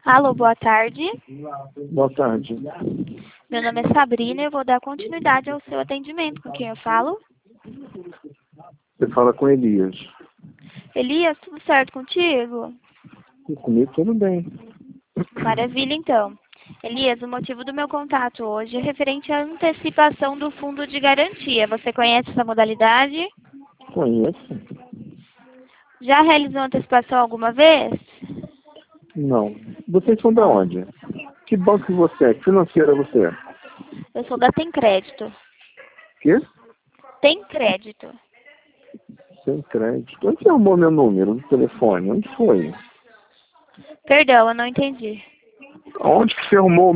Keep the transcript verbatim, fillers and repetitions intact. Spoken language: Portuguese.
Alô, boa tarde. Boa tarde. Meu nome é Sabrina e eu vou dar continuidade ao seu atendimento. Com quem eu falo? Você fala com Elias. Elias, tudo certo contigo? E comigo tudo bem. Maravilha, então. Elias, o motivo do meu contato hoje é referente à antecipação do fundo de garantia. Você conhece essa modalidade? Conheço? Já realizou antecipação alguma vez? Não. Vocês são de Não. onde? Que banco você é? Que financeira você é? Eu sou da Tem Crédito. Quê? Tem Crédito. Sem crédito. Onde você arrumou meu número do telefone? Onde foi? Perdão, eu não entendi. Onde que você arrumou